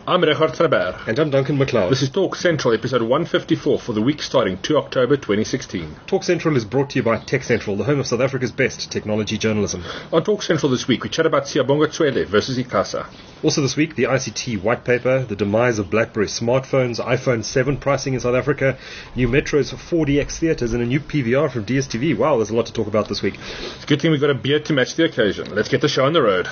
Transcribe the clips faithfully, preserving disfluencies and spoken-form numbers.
I'm Richard Verberg. And I'm Duncan McLeod. This is Talk Central, episode one fifty-four for the week starting two October twenty sixteen. Talk Central is brought to you by Tech Central, the home of South Africa's best technology journalism. On Talk Central this week, we chat about Siyabonga Cwele versus ICASA. Also this week, the I C T white paper, the demise of BlackBerry smartphones, iPhone seven pricing in South Africa, new metros for four D X theatres, and a new P V R from D S T V. Wow, there's a lot to talk about this week. It's a good thing we've got a beer to match the occasion. Let's get the show on the road.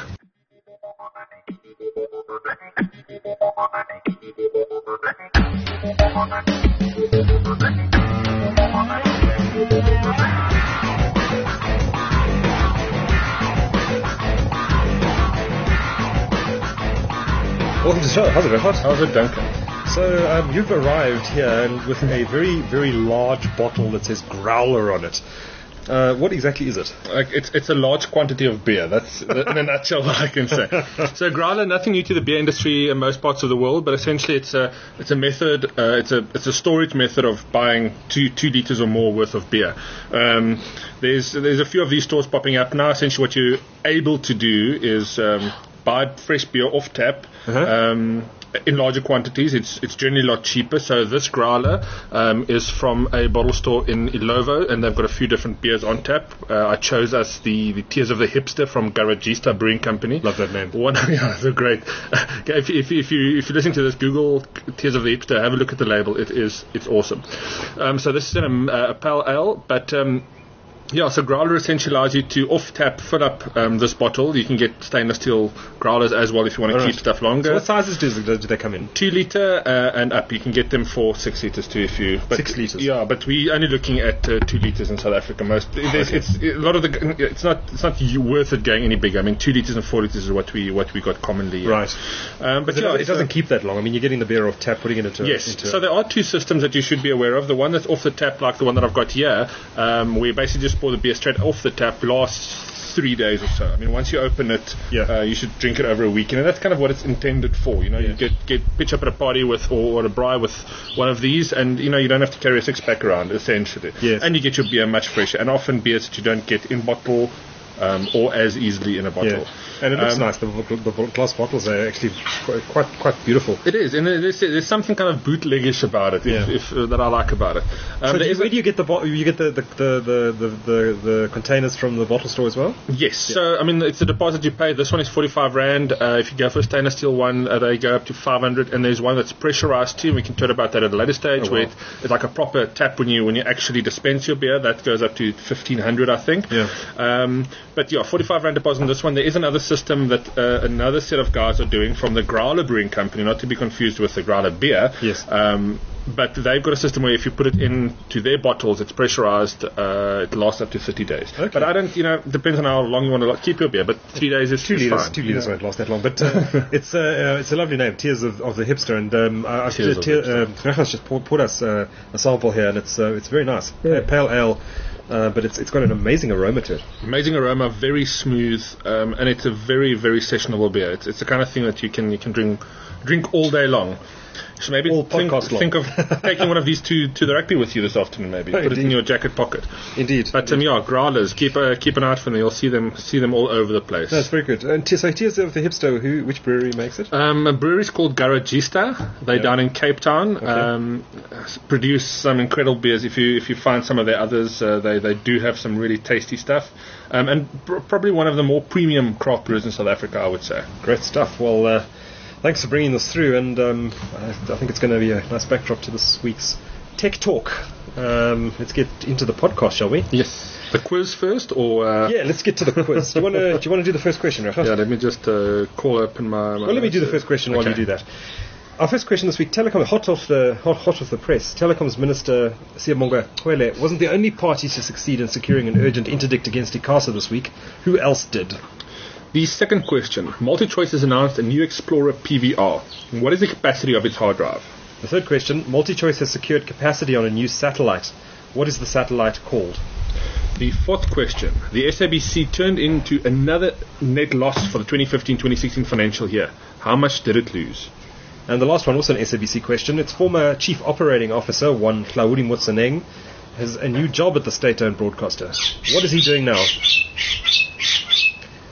Welcome to the show. How's it, Richard? How's it, Duncan? So um, you've arrived here and with a very, very large bottle that says Growler on it. Uh, what exactly is it? Like it's it's a large quantity of beer. That's in a nutshell what I can say. So Growler, nothing new to the beer industry in most parts of the world, but essentially it's a it's a method. Uh, it's a it's a storage method of buying two two liters or more worth of beer. Um, there's there's a few of these stores popping up now. Essentially, what you're able to do is um, buy fresh beer off tap. Uh-huh. Um, in larger quantities. It's it's generally a lot cheaper. So this Growler um, is from a bottle store in Ilovo, and they've got a few different beers on tap. Uh, I chose us the, the Tears of the Hipster from Garagista Brewing Company. Love that name. One, yeah, they're great. if, if, if you if you're listening to this, Google Tears of the Hipster. Have a look at the label. It is it's awesome. Um, so this is in a, a pale ale, but um, yeah, so Growler essentially allows you to off-tap fill up um, this bottle. You can get stainless steel Growlers as well if you want to All keep right. stuff longer. So what sizes do, do they come in? Two litre uh, and up. You can get them for six litres too if you... But Six litres? Yeah, but we're only looking at uh, two litres in South Africa. Most there's, Okay. It's a lot of the... It's not It's not worth it going any bigger. I mean, two litres and four litres is what we what we got commonly. Right. Um, but It, yeah, it doesn't so- keep that long. I mean, you're getting the beer off tap, putting it into... Yes, into so there are two systems that you should be aware of. The one that's off the tap, like the one that I've got here, um, we basically just pour the beer straight off the tap, lasts three days or so. I mean, once you open it, Yeah. uh, you should drink it over a weekend, and that's kind of what it's intended for. You know, Yeah. you get get pitch up at a party with or, or a braai with one of these, and you know you don't have to carry a six pack around essentially. Yes. And you get your beer much fresher, and often beers that you don't get in bottle um, or as easily in a bottle. Yeah. And it looks Um, nice. The, the, the glass bottles are actually quite quite, quite beautiful. It is, and there's, there's something kind of bootleggish about it, if, Yeah. if, uh, that I like about it. Um, So there do you, is a- where do you get the bo- you get the the, the, the, the, the the containers from the bottle store as well? Yes, so I mean it's a deposit you pay. This one is forty-five rand. Uh, if you go for a stainless steel one, uh, they go up to five hundred, and there's one that's pressurized too. And we can talk about that at a later stage, Oh, wow. where it, it's like a proper tap when you when you actually dispense your beer. That goes up to fifteen hundred, I think. Yeah. Um, but yeah, forty-five rand deposit on this one. There is another system that uh, another set of guys are doing from the Growler Brewing Company, not to be confused with the Growler beer. Yes. Um, but they've got a system where if you put it into their bottles, it's pressurized. Uh, it lasts up to thirty days. Okay. But I don't, you know, depends on how long you want to keep your beer. But three days is Two is liters, fine. two liters Yeah. won't last that long, but uh, it's uh, uh, it's a lovely name, Tears of, of the Hipster, and um, I, I've Tears just, of the uh, Rachas just poured, poured us uh, a sample here, and it's uh, it's very nice, Yeah. Uh, pale ale, uh, but it's it's got an amazing aroma to it. Amazing aroma, very smooth, um, and it's a very, very sessionable beer. It's, it's the kind of thing that you can you can drink drink all day long. So maybe All think, podcast long. think of taking one of these to, to the rugby with you this afternoon. Maybe Oh, put it in indeed. your jacket pocket. Indeed, But um, yeah, Growlers, keep uh, keep an eye out for them. You'll see them see them all over the place. that's very good. And te- so Tears of the Hipster, who which brewery makes it? Um, a brewery's called Garagista. They're Yeah. down in Cape Town. Okay. Um, s- produce some incredible beers. If you if you find some of their others, uh, they they do have some really tasty stuff. Um, and pr- probably one of the more premium craft brewers in South Africa, I would say. Great stuff. Well, uh, thanks for bringing this through, and um, I, I think it's going to be a nice backdrop to this week's Tech Talk. Um, let's get into the podcast, shall we? Yes. The quiz first, or uh, Yeah, let's get to the quiz. Do you want to do you want to do the first question, Rafa? yeah, let me just uh, call open my. my Well, let me do the first question while Okay. you do that. Our first question this week: Telecom, hot off the hot, hot off the press. Telecoms Minister Siyabonga Cwele wasn't the only party to succeed in securing an urgent interdict against ICASA this week. Who else did? The second question: MultiChoice has announced a new Explorer P V R. What is the capacity of its hard drive? The third question: MultiChoice has secured capacity on a new satellite. What is the satellite called? The fourth question: the S A B C turned into another net loss for the twenty fifteen twenty sixteen financial year. How much did it lose? And the last one, also an S A B C question. Its former Chief Operating Officer, one Hlaudi Motsaneng, has a new job at the state-owned broadcaster. What is he doing now?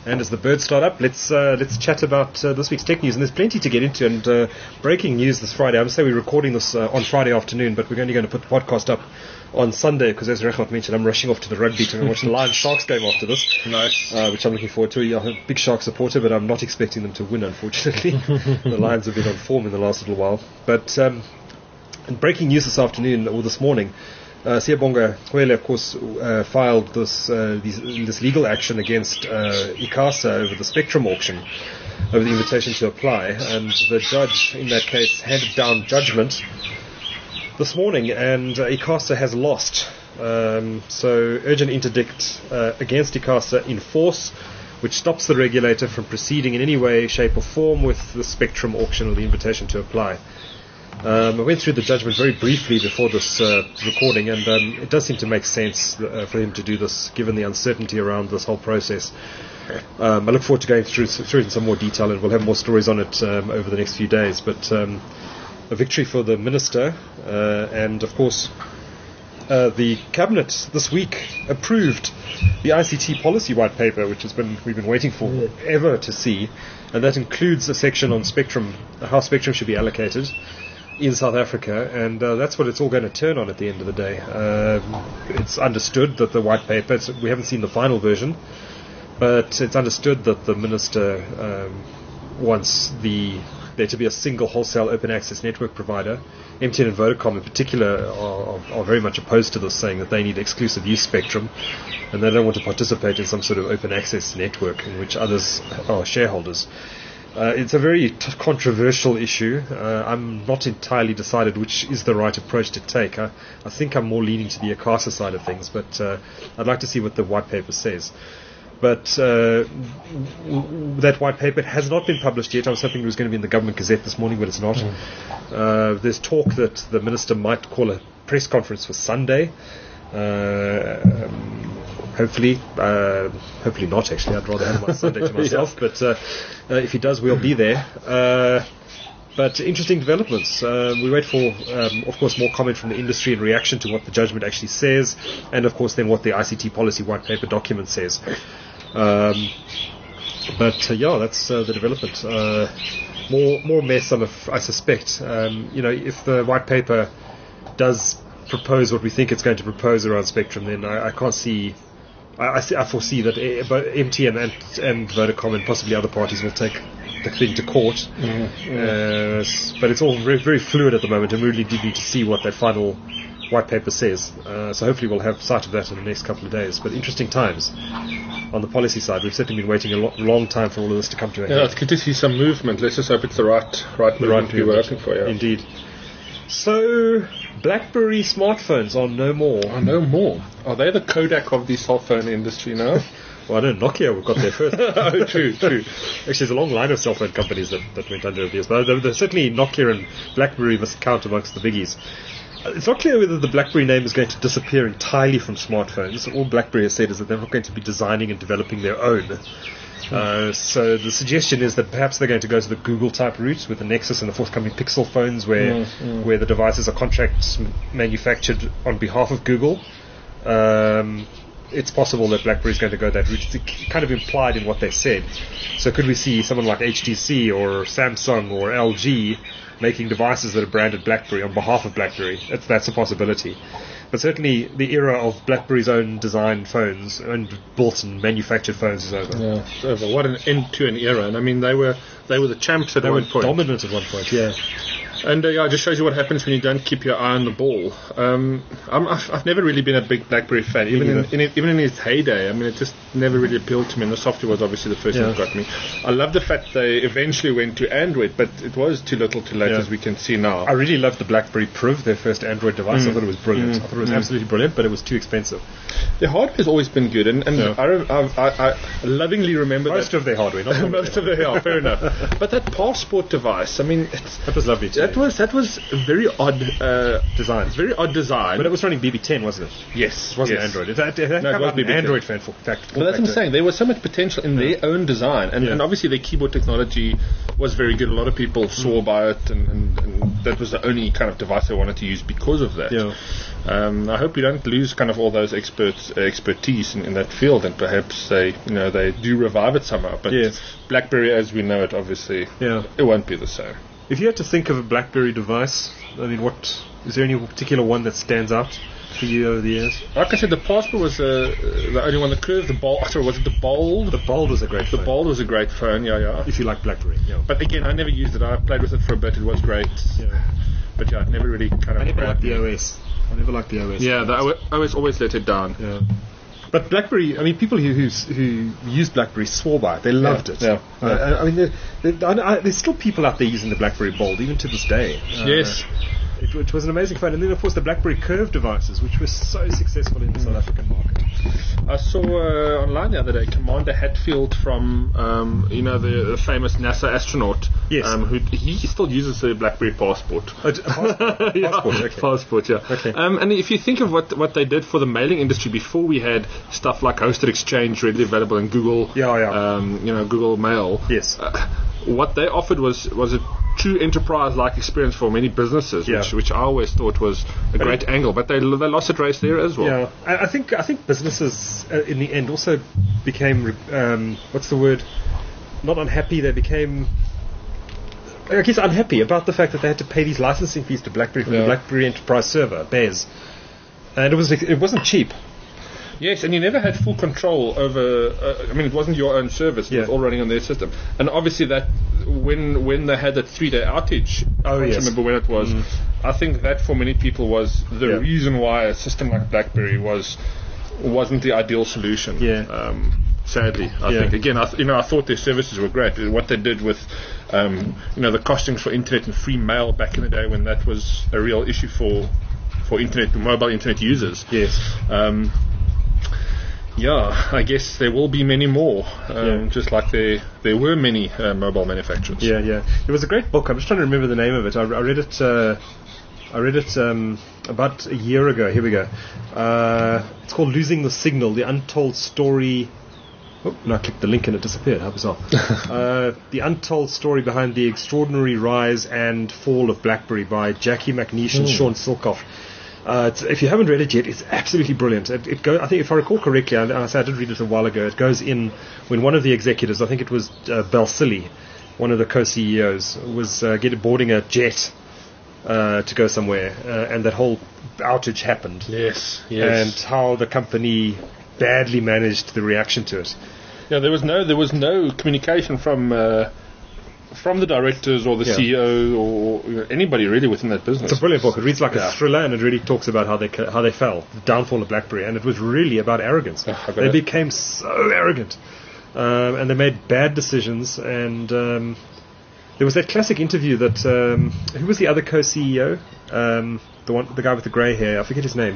And as the birds start up, let's uh, let's chat about uh, this week's tech news. And there's plenty to get into. And uh, breaking news this Friday. I'm say we're recording this uh, on Friday afternoon, but we're only going to put the podcast up on Sunday because, as Reginald mentioned, I'm rushing off to the rugby to watch the Lions Sharks game after this. Nice. Uh, which I'm looking forward to. I'm a big Shark supporter, but I'm not expecting them to win, unfortunately. The Lions have been on form in the last little while. But um, in breaking news this afternoon, or this morning, Uh, Siyabonga Cwele, of course, uh, filed this, uh, these, this legal action against uh, ICASA over the Spectrum auction, over the invitation to apply, and the judge in that case handed down judgment this morning, and uh, ICASA has lost. Um, so urgent interdict uh, against ICASA in force, which stops the regulator from proceeding in any way, shape or form with the Spectrum auction or the invitation to apply. Um, I went through the judgment very briefly before this uh, recording, and um, it does seem to make sense uh, for him to do this, given the uncertainty around this whole process. Um, I look forward to going through, through it in some more detail, and we'll have more stories on it um, over the next few days. But um, a victory for the minister, uh, and of course, uh, the cabinet this week approved the I C T policy white paper, which has been we've been waiting for ever to see, and that includes a section on spectrum, how spectrum should be allocated in South Africa, and uh, that's what it's all going to turn on at the end of the day. Um, it's understood that the white paper, it's, we haven't seen the final version, but it's understood that the minister um, wants the there to be a single wholesale open access network provider. M T N and Vodacom in particular are, are very much opposed to this, saying that they need exclusive use spectrum and they don't want to participate in some sort of open access network in which others are shareholders. Uh, it's a very t- controversial issue. Uh, I'm not entirely decided which is the right approach to take. I, I think I'm more leaning to the ICASA side of things, but uh, I'd like to see what the white paper says. But uh, w- that white paper has not been published yet. I was hoping it was going to be in the Government Gazette this morning, but it's not. Mm. Uh, there's talk that the minister might call a press conference for Sunday. Uh, um, Hopefully, uh, hopefully not. Actually, I'd rather have my Sunday to myself. yeah. But uh, uh, if he does, we'll be there. Uh, but interesting developments. Uh, we wait for, um, of course, more comment from the industry in reaction to what the judgment actually says, and of course, then what the I C T policy white paper document says. Um, but uh, yeah, that's uh, the development. Uh, more, more mess. I'm af- I suspect. Um, you know, if the white paper does propose what we think it's going to propose around spectrum, then I, I can't see. I, I, see, I foresee that M T N and, and Vodacom and possibly other parties will take the thing to court. Mm, mm. Uh, but it's all very, very fluid at the moment, and we really do need to see what that final white paper says. Uh, so hopefully we'll have sight of that in the next couple of days. But interesting times on the policy side. We've certainly been waiting a lo- long time for all of this to come to a head. Yeah, it's good to see some movement. Let's just hope it's the right, right the movement right we were hoping for. Yeah. Indeed. So, BlackBerry smartphones are no more. Are no more. Are they the Kodak of the cell phone industry now? Well, I know Nokia got there first. oh, true, true. Actually, there's a long line of cell phone companies that, that went under over the years, but they're, they're certainly Nokia and BlackBerry must count amongst the biggies. It's not clear whether the BlackBerry name is going to disappear entirely from smartphones. All BlackBerry has said is that they're not going to be designing and developing their own. Uh, so the suggestion is that perhaps they're going to go to the Google type route with the Nexus and the forthcoming Pixel phones, where mm, mm. where the devices are contract manufactured on behalf of Google. Um, it's possible that BlackBerry is going to go that route. It's kind of implied in what they said. So could we see someone like H T C or Samsung or L G making devices that are branded BlackBerry on behalf of BlackBerry? That's, that's a possibility. But certainly the era of BlackBerry's own designed phones and built and manufactured phones is over. Yeah, it's over. What an end to an era. And I mean, they were they were the champs at they one were point. Dominant at one point, yeah. And uh, yeah, it just shows you what happens when you don't keep your eye on the ball. Um, I'm, I've, I've never really been a big BlackBerry fan, even in, in it, even in its heyday. I mean, it just never really appealed to me. And the software was obviously the first yeah. thing that got me. I love the fact they eventually went to Android, but it was too little, too late, yeah. as we can see now. I really loved the BlackBerry Priv, their first Android device. Mm. I thought it was brilliant. Mm. I thought it was mm. absolutely brilliant, but it was too expensive. Their hardware's always been good, and, and yeah. I, I, I, I lovingly remember most that of their hardware. Not most of their hardware, fair enough. But that passport device, I mean, it's, that was lovely. It that was that was a very odd uh, design. Very odd design. But it was running B B ten, wasn't it? Yes, It wasn't yes. Android. It had, it had No, it come was out B an B ten. Android fan for fact. Well, that's what I'm saying. There was so much potential in their own design, and, Yeah. and obviously their keyboard technology was very good. A lot of people swore by it, and, and, and that was the only kind of device they wanted to use because of that. Yeah. Um, I hope we don't lose kind of all those experts uh, expertise in, in that field, and perhaps they you know they do revive it somehow. But Yes. BlackBerry, as we know it, obviously, Yeah. it won't be the same. If you had to think of a BlackBerry device, I mean, what is there any particular one that stands out for you over the years? Like I said, the Passport was uh, the only one. The Curve, the Bold. Sorry, was it the Bold? The Bold was a great The phone. Bold was a great phone. Yeah, yeah. If you like BlackBerry, yeah. But again, I never used it. I played with it for a bit. It was great. yeah. But yeah, it never really kind of. I never grabbed liked the me. O S. I never liked the O S. Yeah, the O- OS always let it down. Yeah. But BlackBerry, I mean, people who who, who used BlackBerry swore by it. They loved Yeah, it. yeah, Uh, yeah. I mean, there, there, I, I, there's still people out there using the BlackBerry Bold, even to this day. Uh, Yes. It, it was an amazing phone. And then, of course, the BlackBerry Curve devices, which were so successful in the South African market. I saw uh, online the other day Commander Hatfield from um, you know the, the famous NASA astronaut. Yes. Um, who he still uses the BlackBerry Passport. Uh, passport, Yeah, passport, okay. Passport, yeah. Okay. Um, and if you think of what what they did for the mailing industry before we had stuff like Hosted Exchange readily available in Google, Yeah, yeah. Um, you know, Google Mail. Yes. Uh, what they offered was was a true enterprise-like experience for many businesses, Yeah. which which I always thought was a But great it- angle. But they they lost a race there as well. Yeah, I, I think I think businesses uh, in the end also became re- um, what's the word? Not unhappy. They became, I guess, unhappy about the fact that they had to pay these licensing fees to BlackBerry for the Yeah. BlackBerry Enterprise Server, B E S, and it was it wasn't cheap. Yes, and you never had full control over. Uh, I mean, it wasn't your own service; it Yeah. was all running on their system. And obviously, that when when they had that three-day outage, Oh, I can't yes. remember when it was. Mm. I think that for many people was the Yeah. reason why a system like BlackBerry was wasn't the ideal solution. Yeah. Um, sadly, I Yeah. think again, I th- you know, I thought their services were great. What they did with, um, you know, the costings for internet and free mail back in the day when that was a real issue for for internet, mobile internet users. Yes. Um, yeah, I guess there will be many more, um, Yeah. just like there there were many uh, mobile manufacturers. Yeah, yeah. It was a great book. I'm just trying to remember the name of it. I, I read it. Uh, I read it um, about a year ago. Here we go. Uh, it's called "Losing the Signal: The Untold Story." Oh, no, I clicked the link and it disappeared. How bizarre! uh, the untold story behind the extraordinary rise and fall of BlackBerry by Jackie McNeish and Sean Silkoff. Uh, it's, if you haven't read it yet, it's absolutely brilliant. It, it go, I think, if I recall correctly, I, I, said I did read it a while ago. It goes in when one of the executives, I think it was uh, Balsillie, one of the co-C E Os, was uh, getting boarding a jet uh, to go somewhere, uh, and that whole outage happened, Yes, and yes. how the company badly managed the reaction to it. yeah, there was no there was no communication from uh, from the directors or the Yeah. C E O or you know, anybody really within that business. It's a brilliant book. It reads like Yeah. a thriller, and it really talks about how they ca- how they fell, the downfall of BlackBerry, and it was really about arrogance. Oh, I got They it. became so arrogant, um, and they made bad decisions. And um, there was that classic interview that um, who was the other co-C E O? Um, the one, the guy with the grey hair. I forget his name.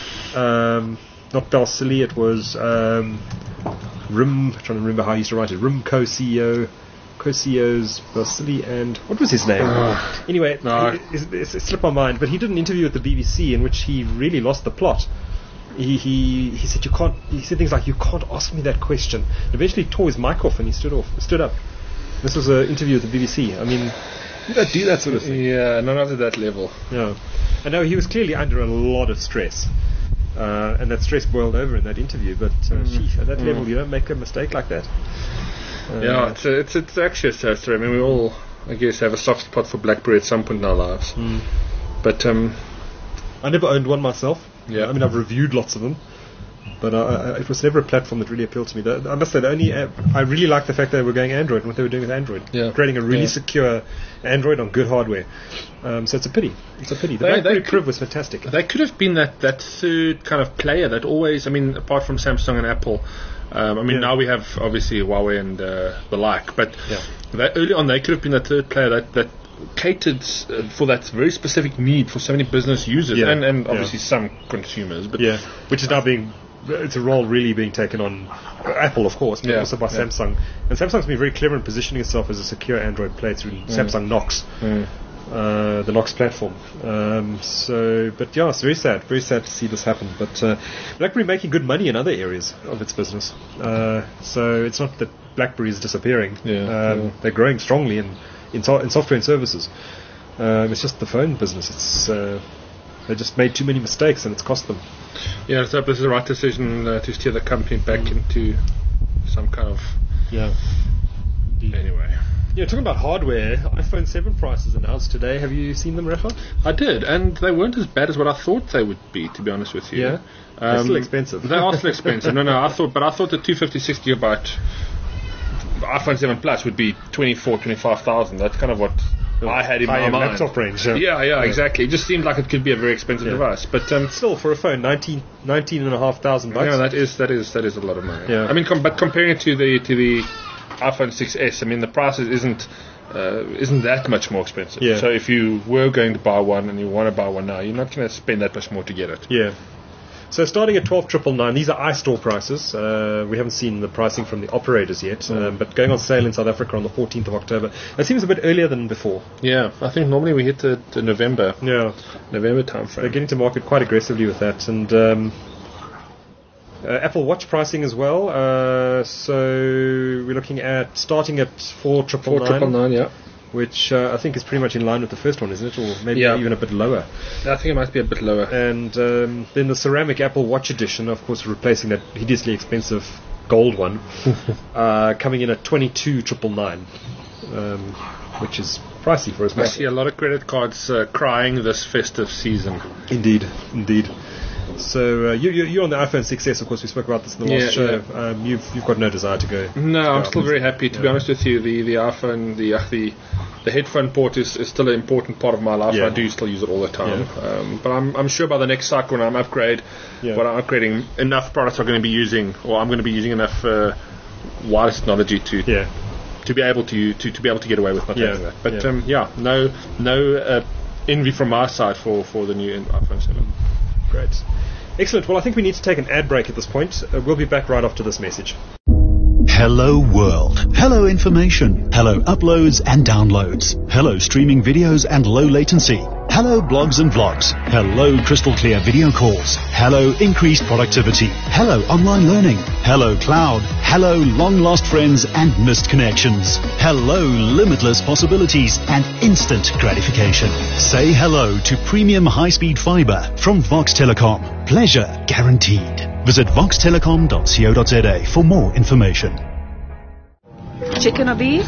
Um, not Balsillie. It was um, Rim. I'm trying to remember how he used to write it. Rim co-C E O. Co-C E Os Balsillie and what was his name? Oh. Anyway, No. it, it, it, it slipped my mind. But he did an interview with the B B C in which he really lost the plot. He he he said you can't. He said things like you can't ask me that question. And eventually, he tore his mic off and he stood off. Stood up. This was an interview with the B B C. I mean, you don't do that sort of thing. Yeah, no, not at that level. No. I know he was clearly under a lot of stress. Uh, and that stress boiled over in that interview. But uh, sheesh, at that Mm. level, you don't make a mistake like that. Uh, Yeah, it's a, it's it's actually a sad story. I mean, we all, I guess, have a soft spot for BlackBerry at some point in our lives. Mm. But um, I never owned one myself. Yeah. I mean, I've reviewed lots of them, but uh, I, it was never a platform that really appealed to me. The, I must say, the only app, I really liked the fact that they were going Android and what they were doing with Android, Yeah. creating a really Yeah. secure Android on good hardware. Um, so it's a pity. It's a pity. The They- BlackBerry they Priv could- was fantastic. they could have been that, that third kind of player that always, I mean, apart from Samsung and Apple, um, I mean, Yeah. now we have obviously Huawei and uh, the like, but Yeah. that early on they could have been that third player that, that catered uh, for that very specific need for so many business users Yeah. and, and Yeah. obviously some consumers. But Yeah, which is now being, it's a role really being taken on Apple, of course, but Yeah, also by yeah. Samsung. And Samsung's been very clever in positioning itself as a secure Android player through Samsung Knox. Mm. uh, the Knox platform. Um, so, but yeah, it's very sad, very sad to see this happen. But uh, BlackBerry making good money in other areas of its business. Uh, so it's not that BlackBerry is disappearing. Yeah, um, yeah. They're growing strongly in in, so- in software and services. Um, it's just the phone business. It's uh, they just made too many mistakes and it's cost them. Yeah, so this is the right decision uh, to steer the company back mm. into some kind of. Yeah. Anyway. Yeah, talking about hardware, iPhone seven prices announced today. Have you seen them, Rafa? I did, and they weren't as bad as what I thought they would be, to be honest with you. Yeah? Um, They're still expensive. They are still expensive. No, no, I thought, but I thought the two fifty-six gigabyte iPhone seven Plus would be twenty-four, twenty-five thousand. That's kind of what I had in my mind. Laptop range. Yeah. Yeah, yeah, exactly. It just seemed like it could be a very expensive Yeah. device, but um, Still, for a phone, nineteen, nineteen and a half thousand bucks. yeah, that is that is that is a lot of money. Yeah. I mean, com- but comparing it to the to the iPhone six S, I mean, the price isn't uh, isn't that much more expensive. Yeah. So if you were going to buy one and you want to buy one now, you're not going to spend that much more to get it. Yeah. So starting at twelve nine nine nine, these are iStore prices. Uh, we haven't seen the pricing from the operators yet, Mm. um, but going on sale in South Africa on the fourteenth of October. That seems a bit earlier than before. Yeah, I think normally we hit the, the November Yeah. November time They're frame. getting to market quite aggressively with that. And um, uh, Apple Watch pricing as well. Uh, so we're looking at starting at four nine nine Four triple nine, yeah. which uh, I think is pretty much in line with the first one, isn't it? Or maybe Yeah. even a bit lower. I think it might be a bit lower. And um, then the ceramic Apple Watch edition, of course, replacing that hideously expensive gold one, uh, coming in at twenty-two nine nine nine, um, which is pricey for a I smartphone. see a lot of credit cards uh, crying this festive season. Indeed, indeed. So uh, you, you, you're on the iPhone six S, of course. We spoke about this in the last Yeah, show. Um, you've you've got no desire to go. No, to I'm go still out. very happy. To be Yeah. honest with you, the, the iPhone, the uh, the the headphone port is, is still an important part of my life. Yeah. I do still use it all the time. Yeah. Um, but I'm I'm sure by the next cycle when I'm upgrade, Yeah. when I'm upgrading, enough products are going to be using, or I'm going to be using enough uh, wireless technology to Yeah, to be able to to, to be able to get away with not Yeah. having that. But Yeah. um, yeah, no no uh, envy from my side for, for the new iPhone seven. great. Excellent. Well, I think we need to take an ad break at this point. Uh, we'll be back right after this message. Hello world. Hello information. Hello uploads and downloads. Hello streaming videos and low latency. Hello blogs and vlogs. Hello crystal clear video calls. Hello increased productivity. Hello online learning. Hello cloud. Hello long lost friends and missed connections. Hello limitless possibilities and instant gratification. Say hello to premium high speed fiber from Vox Telecom. Pleasure guaranteed. Visit vox telecom dot co dot za for more information. Chicken or beef?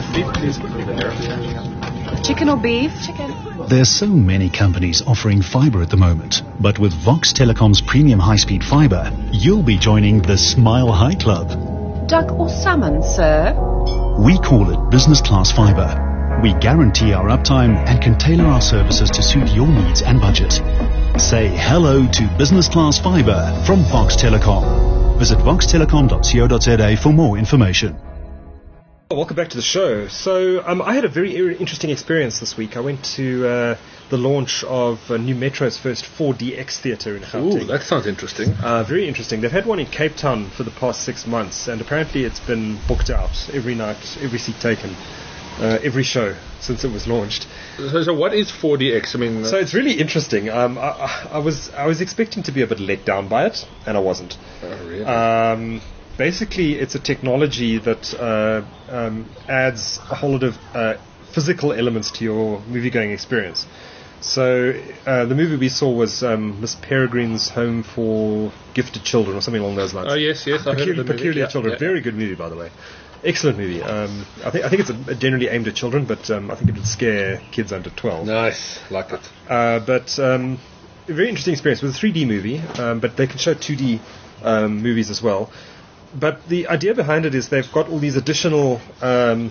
Chicken or beef? Chicken. There's so many companies offering fiber at the moment, but with Vox Telecom's premium high-speed fiber, you'll be joining the Smile High Club. Duck or salmon, sir? We call it business class fiber. We guarantee our uptime and can tailor our services to suit your needs and budget. Say hello to business class fiber from Vox Telecom. Visit vox telecom dot co dot za for more information. Welcome back to the show. So um, I had a very ir- interesting experience this week. I went to uh, the launch of uh, New Metro's first four D X theatre in Gauteng. Ooh, that sounds interesting. Uh, very interesting. They've had one in Cape Town for the past six months, and apparently it's been booked out every night, every seat taken, uh, every show since it was launched. So, so what is four D X? I mean, So it's really interesting. Um, I, I, I was I was expecting to be a bit let down by it, and I wasn't. oh, really? Um, basically, it's a technology that uh, um, adds a whole lot of uh, physical elements to your movie-going experience. So uh, the movie we saw was um, Miss Peregrine's Home for Gifted Children, or something along those lines. oh yes, yes, I heard of Peculiar, the movie. Peculiar Yeah, Children. yeah. Very good movie, by the way. Excellent movie. Um, I think I think it's a, generally aimed at children, but um, I think it would scare kids under twelve. Nice, like it. Uh, but um, a very interesting experience. It was a three D movie, um, but they can show two D um, movies as well. But the idea behind it is they've got all these additional um,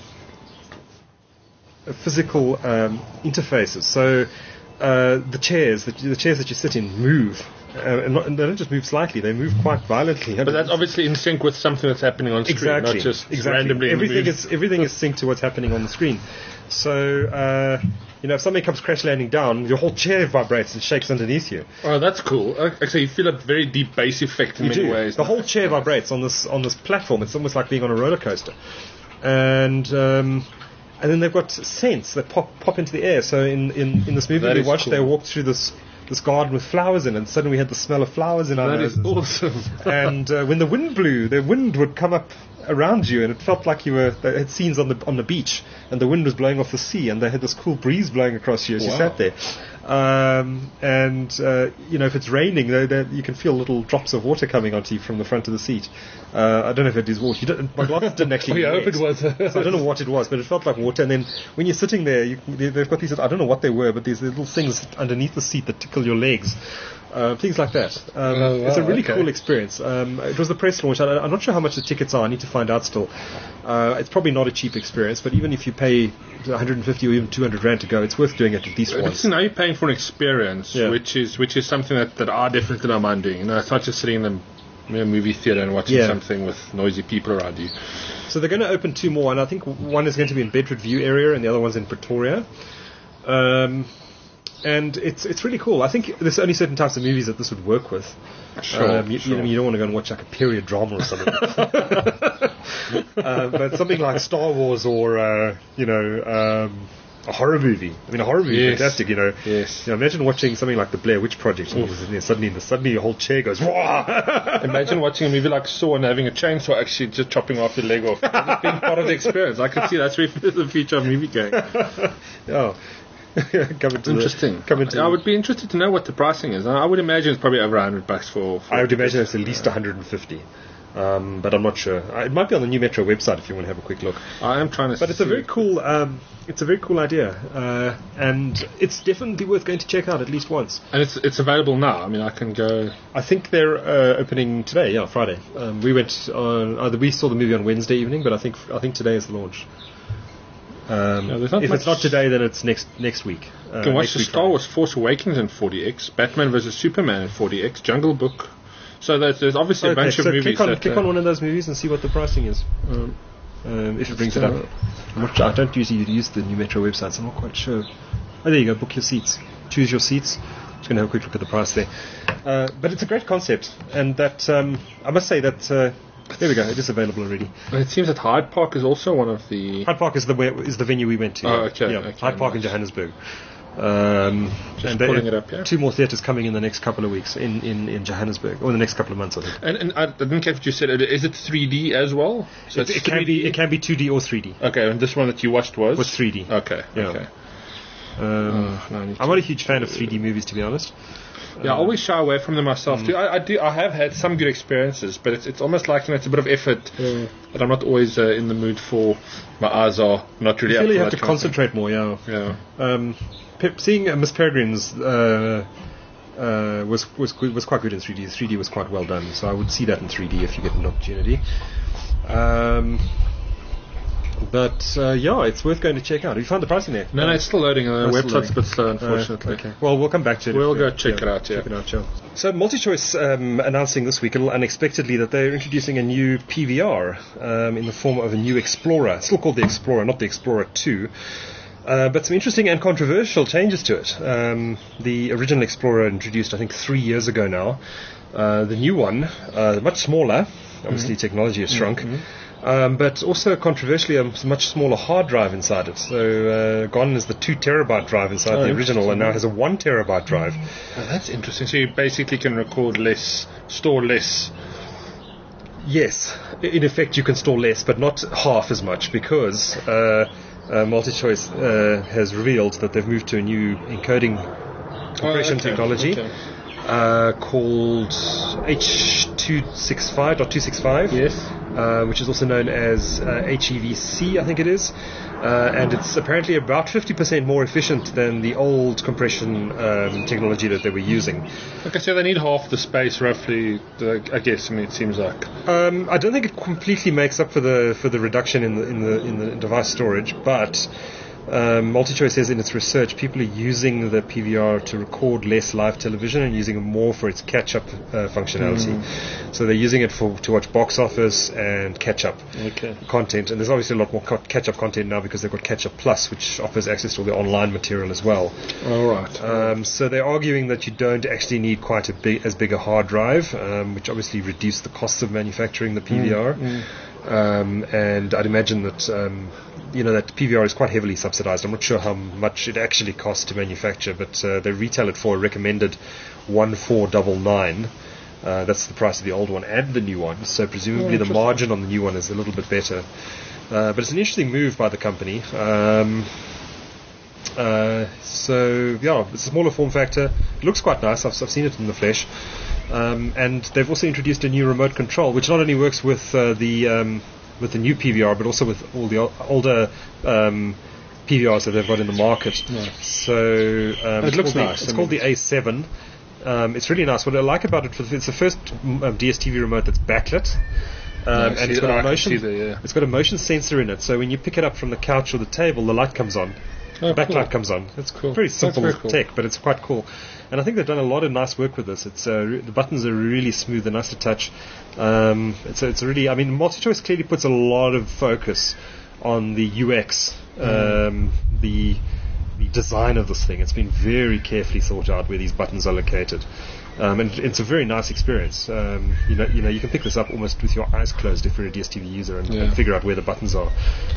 physical um, interfaces. So uh, the chairs, the, the chairs that you sit in, move. Uh, and, not, and they don't just move slightly; they move quite violently. But that's obviously in sync with something that's happening on screen, exactly not just exactly. randomly in the Everything movie. is everything is synced to what's happening on the screen. So uh, you know, if something comes crash landing down, your whole chair vibrates and shakes underneath you. Oh, that's cool. Okay, so you feel a very deep bass effect in You many do. ways. The whole chair vibrates on this on this platform. It's almost like being on a roller coaster. And um, and then they've got scents that pop pop into the air. So in, in, in this movie That we is watched, cool. they walked through this this garden with flowers in it, and suddenly we had the smell of flowers in our That is noses. awesome. And uh, when the wind blew, the wind would come up around you, and it felt like you were. They had scenes on the on the beach, and the wind was blowing off the sea, and they had this cool breeze blowing across you as you Wow. sat there. Um, and uh, you know, if it's raining, they, they, you can feel little drops of water coming onto you from the front of the seat. Uh, I don't know if it is water. You don't, my glasses didn't actually. We hope wet. it was. So I don't know what it was, but it felt like water. And then when you're sitting there, you, they- they've got these. I don't know what they were, but these little things underneath the seat that tickle your legs. Uh, things like that. Um, Oh, wow, it's a really okay. cool experience. Um, it was the press launch. I, I'm not sure how much the tickets are. I need to find out still. Uh, it's probably not a cheap experience, but even if you pay one hundred fifty or even two hundred rand to go, it's worth doing it at least once. Because now you're paying for an experience, Yeah. which is which is something that, that I definitely don't mind doing. You know, it's not just sitting in the you know, movie theater and watching Yeah. something with noisy people around you. So they're going to open two more, and I think one is going to be in Bedford View area, and the other one's in Pretoria. Um, and it's it's really cool. I think there's only certain types of movies that this would work with. Sure, um, you, sure. you, know, you don't want to go and watch like a period drama or something. uh, but something like Star Wars or uh, you know. Um, a horror movie. I mean, a horror movie Yes. is fantastic, you know. Yes. You know, imagine watching something like the Blair Witch Project, and you're suddenly, the, suddenly your whole chair goes, Wah! Imagine watching a movie like Saw and having a chainsaw actually just chopping off your leg off. Just being part of the experience. I can see that's really the future of movie going. Oh. come into Interesting. The, come into I would be interested to know what the pricing is. I I would imagine it's probably over one hundred bucks for, for I would imagine it's at least one hundred fifty. Um, but I'm not sure. Uh, it might be on the New Metro website if you want to have a quick look. I am trying to But it's a see very it. cool. Um, it's a very cool idea, uh, and it's definitely worth going to check out at least once. And it's it's available now. I mean, I can go. I think they're uh, opening today. Yeah, Friday. Um, we went on. Uh, we saw the movie on Wednesday evening, but I think I think today is the launch. Um, Yeah, there's not if much- it's not today, then it's next next week. Uh, You can watch next the week Star Friday. Wars Force Awakens in forty X, Batman versus Superman in forty X, Jungle Book. So there's, there's obviously a Okay, bunch so of movies. click on that, click uh, on one of those movies and see what the pricing is. Um, um, if it brings it up. I'm not sure, I don't usually use the New Metro website, so I'm not quite sure. Oh, there you go. Book your seats. Choose your seats. Just going to have a quick look at the price there. Uh, but it's a great concept, and that um, I must say that uh, there we go. It is available already. It seems that Hyde Park is also one of the. Hyde Park is the way, is the venue we went to. Oh, okay, Yeah, okay, Hyde Park in nice. Johannesburg. Um, Just and they- pulling it up, yeah. Two more theatres coming in the next couple of weeks in, in, in Johannesburg, or in the next couple of months, I think. And, and I didn't catch what you said. Is it three D as well? So It, it's it can be it can be two D or three D. Okay, and this one that you watched was Was three D. Okay, Yeah. okay. Um, no, I need I'm to- not a huge fan of three D movies, to be honest. Yeah, I always shy away from them myself Mm. too. I, I do. I have had some good experiences, but it's it's almost like you know, it's a bit of effort that I'm not always uh, in the mood for. My eyes are not really. I up feel for you have that to kind of thing. concentrate more. Yeah. Yeah. Um, pe- seeing uh, Miss Peregrine's uh, uh, was was good, was quite good in three D. three D was quite well done, so I would see that in three D if you get an opportunity. Um, but uh, yeah, it's worth going to check out. Have you found the pricing there? No, no, it's still loading. The Oh, it's still website's a bit slow, unfortunately. Uh, okay. Well, we'll come back to it. We'll if go we- check it out, yeah. Check it out, sure. So, MultiChoice um, announcing this week, a little unexpectedly, that they're introducing a new P V R um, in the form of a new Explorer. Still called the Explorer, not the Explorer two. Uh, but some interesting and controversial changes to it. Um, the original Explorer introduced, I think, three years ago now. Uh, the new one, uh, much smaller. Obviously, technology has shrunk. Um, but also controversially, a much smaller hard drive inside it. So uh, gone is the two terabyte drive inside Oh, the original, and now has a one terabyte drive. Oh, that's interesting. So you basically can record less, store less. Yes, i- in effect, you can store less, but not half as much, because uh, uh, MultiChoice uh, has revealed that they've moved to a new encoding compression okay, technology okay. uh, called H two sixty-five dot two sixty-five. Yes. Uh, which is also known as uh, H E V C, I think it is. Uh, and it's apparently about fifty percent more efficient than the old compression um, technology that they were using. Okay, so they need half the space, roughly. The, I guess. I mean, it seems like. Um, I don't think it completely makes up for the for the reduction in the in the in the device storage, but um, MultiChoice says in its research, people are using the P V R to record less live television and using it more for its catch-up uh, functionality. Mm. So they're using it for to watch box office and catch-up Okay. content. And there's obviously a lot more co- catch-up content now because they've got Catch-up Plus, which offers access to all the online material as well. All right. Um, so they're arguing that you don't actually need quite a big, as big a hard drive, um, which obviously reduced the costs of manufacturing the P V R. um, and I'd imagine that um, you know that P V R is quite heavily subsidized. I'm not sure how much it actually costs to manufacture, but uh, they retail it for a recommended one four nine nine. Uh, that's the price of the old one and the new one. So presumably Oh, the margin on the new one is a little bit better. Uh, but it's an interesting move by the company. Um, uh, so yeah, it's a smaller form factor. It looks quite nice. I've, I've seen it in the flesh. Um, and they've also introduced a new remote control, which not only works with uh, the um, with the new P V R, but also with all the o- older um, P V Rs that they've got in the market. Nice. So um, It it's looks called nice. The, it's I called mean- the A seven. Um, it's really nice. What I like about it, it's the first um, D S T V remote that's backlit. Um, I and see it's got that. I a can motion. see that, yeah. It's got a motion sensor in it, so when you pick it up from the couch or the table, the light comes on. Oh, the backlight cool. comes on. That's cool. Very That's simple very cool. tech, but it's quite cool. And I think they've done a lot of nice work with this. It's uh, re- the buttons are really smooth and nice to touch. Um, it's a, it's a really. I mean, MultiChoice clearly puts a lot of focus on the U X, um, the the design of this thing. It's been very carefully thought out where these buttons are located. Um, and it's a very nice experience. Um, you know, you know, you can pick this up almost with your eyes closed if you're a D S T V user and, Yeah. and figure out where the buttons are.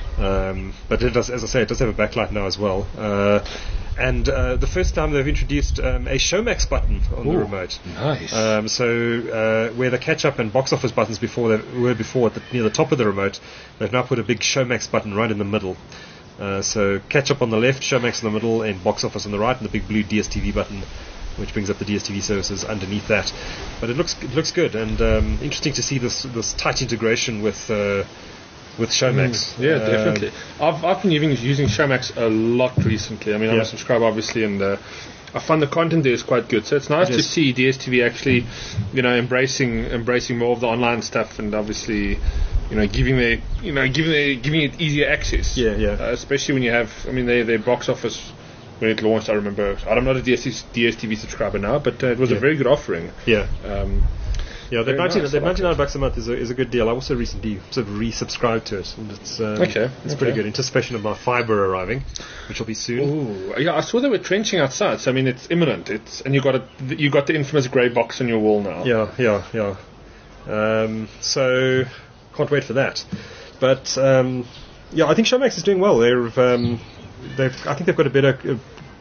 Um, but it does, as I say, it does have a backlight now as well. Uh, and uh, the first time they've introduced um, a Showmax button on the Ooh, remote. Nice. Um, so uh, where the catch-up and box office buttons before they were before at the, near the top of the remote, they've now put a big Showmax button right in the middle. Uh, so catch-up on the left, Showmax in the middle, and box office on the right, and the big blue D S T V button, which brings up the D S T V services underneath that. But it looks it looks good, and um, interesting to see this this tight integration with uh, with Showmax. Mm, yeah, Um, definitely. I've I've been using using Showmax a lot recently. I mean, I'm Yeah. a subscriber, obviously, and uh, I find the content there is quite good. So it's nice It to is. see D S T V actually, you know, embracing embracing more of the online stuff, and obviously, you know, giving their you know giving their, giving it easier access. Yeah, yeah. Uh, especially when you have, I mean, their their box office. When it launched, I remember. I'm not a D S T V subscriber now, but uh, it was Yeah. a very good offering. Yeah. Um, Yeah, the Very ninety, nice, the I like ninety-nine it. bucks a month is a, is a good deal. I also recently sort of resubscribed to it, and it's um, Okay, it's okay. pretty good. Anticipation of my fibre arriving, which will be soon. Ooh, yeah, I saw they were trenching outside. So I mean, it's imminent. It's and you got a, you got the infamous grey box on your wall now. Yeah, yeah, yeah. Um, so can't wait for that. But um, yeah, I think Showmax is doing well. They've, um, they've, I think they've got a better uh,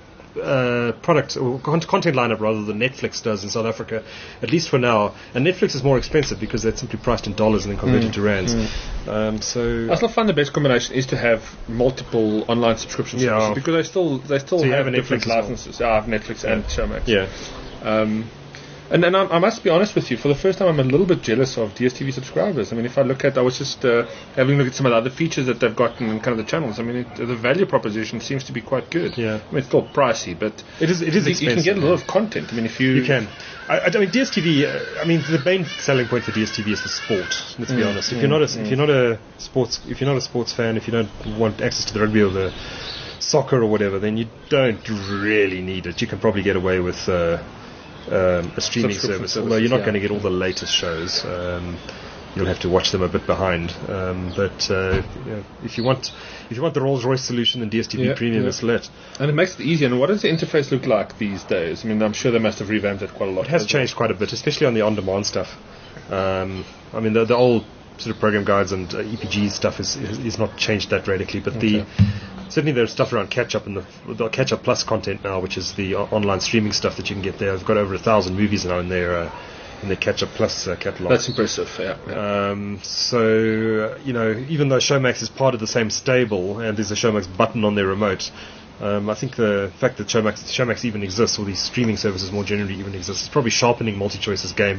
uh, product or con- content lineup rather than Netflix does in South Africa, at least for now. And Netflix is more expensive because they're simply priced in dollars and then converted to rands. Um, so I still find the best combination is to have multiple online subscription Yeah. services because they still they still So you have, have a different Netflix as well? licenses. Yeah, I have Netflix and Showmax. yeah. Um, and then I, I must be honest with you. For the first time, I'm a little bit jealous of D S T V subscribers. I mean, if I look at, I was just uh, having a look at some of the other features that they've gotten and kind of the channels. I mean, it, the value proposition seems to be quite good. Yeah. I mean, it's still pricey, but It is. It is you, expensive. you can get a lot of content. I mean, if you You can. I, I mean, D S T V. Uh, I mean, the main selling point for D S T V is the sport. Let's be honest. If you're not a, if you're not a sports, if you're not a sports fan, if you don't want access to the rugby or the soccer or whatever, then you don't really need it. You can probably get away with uh, um, a streaming Subscription service. Although you're not services, going to yeah. get all the latest shows. Um, you'll have to watch them a bit behind. Um, but uh, you know, if you want, if you want the Rolls-Royce solution, then D S T V Yeah, Premium yeah. is lit. and it makes it easier. And what does the interface look like these days? I mean, I'm sure they must have revamped it quite a lot. It has as well. changed quite a bit, especially on the on-demand stuff. Um, I mean, the, the old sort of program guides and uh, E P G stuff is, is is not changed that radically, but the Okay. certainly there's stuff around catch-up and the, the catch-up plus content now, which is the o- online streaming stuff that you can get there. I've got over a thousand movies now in their uh, in their catch-up plus uh, catalog. That's impressive. Yeah. yeah. Um, so, uh, you know, even though Showmax is part of the same stable and there's a Showmax button on their remote, um, I think the fact that Showmax, Showmax even exists, or these streaming services more generally even exist, is probably sharpening MultiChoice's game.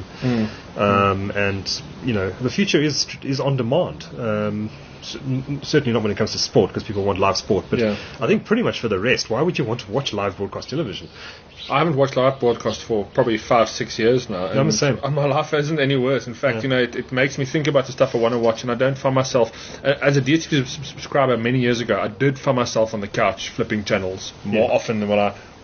Um, and, you know, the future is is on demand. Um, c- n- certainly not when it comes to sport, because people want live sport. But Yeah. I think pretty much for the rest, why would you want to watch live broadcast television? I haven't watched live broadcast for probably five, six years now. I'm the same. And my life isn't any worse. In fact, Yeah. you know, it, it makes me think about the stuff I want to watch, and I don't find myself, uh, as a D S T V sub- subscriber many years ago, I did find myself on the couch flipping channels more Yeah. often than what I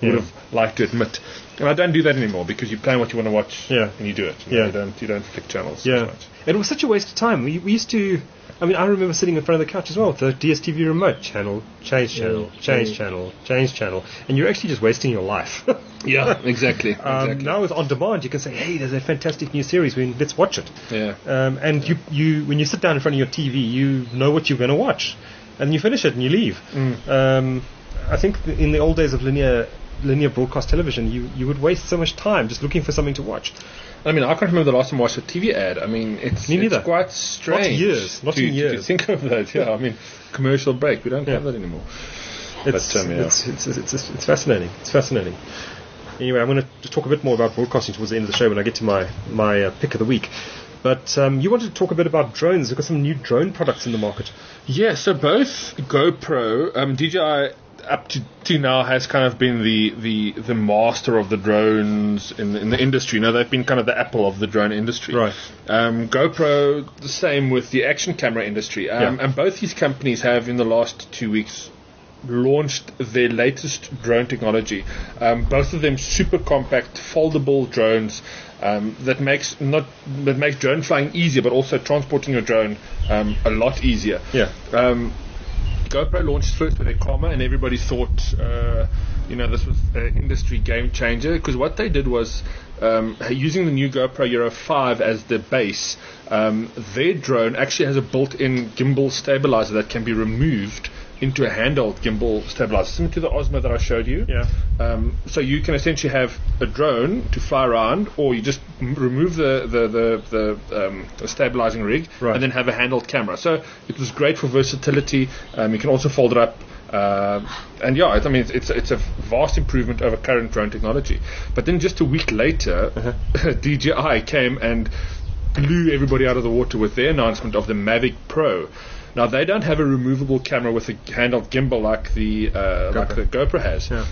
would Yeah. have liked to admit. And I don't do that anymore because you plan what you want to watch Yeah. and you do it. You, know, Yeah. you don't you don't flick channels. Yeah. As much. It was such a waste of time. We, we used to, I mean, I remember sitting in front of the couch as well with the D S T V remote. Channel, change channel, Yeah. change Yeah. channel, change channel. And you're actually just wasting your life. Yeah, exactly. Um, exactly. Now with on demand, you can say, "Hey, there's a fantastic new series. We, let's watch it." Yeah. Um, and you, you, when you sit down in front of your T V, you know what you're going to watch, and you finish it and you leave. Mm. Um, I think th- in the old days of linear linear broadcast television, you, you would waste so much time just looking for something to watch. I mean, I can't remember the last time I watched a T V ad. I mean, it's, Me neither. it's quite strange. years, not to, in years. To think of that, yeah. I mean, commercial break. We don't Yeah. have that anymore. It's, But, um, yeah. it's, it's, it's, it's, it's fascinating. It's fascinating. Anyway, I'm going to talk a bit more about broadcasting towards the end of the show when I get to my, my uh, pick of the week. But um, you wanted to talk a bit about drones. We've got some new drone products in the market. Yeah, so both GoPro, um, D J I up to, to now has kind of been the, the, the master of the drones in the, in the industry. You know, they've been kind of the Apple of the drone industry. Right. Um, GoPro, the same with the action camera industry. Um, Yeah. And both these companies have, in the last two weeks, launched their latest drone technology. Um, both of them super compact, foldable drones um, that makes not that makes drone flying easier, but also transporting your drone um, a lot easier. Yeah. Um, GoPro launched first with their Karma, and everybody thought, uh, you know, this was an industry game changer, because what they did was, um, using the new GoPro Hero five as the base, um, their drone actually has a built-in gimbal stabilizer that can be removed into a handheld gimbal stabilizer, similar to the Osmo that I showed you. Yeah. Um, so you can essentially have a drone to fly around, or you just m- remove the the the, the, um, the stabilizing rig, Right. and then have a handheld camera. So it was great for versatility. Um, you can also fold it up, uh, and yeah, it, I mean it's, it's it's a vast improvement over current drone technology. But then just a week later, Uh-huh. D J I came and blew everybody out of the water with their announcement of the Mavic Pro. Now they don't have a removable camera with a handheld gimbal like the uh, like GoPro. the GoPro has. Yeah.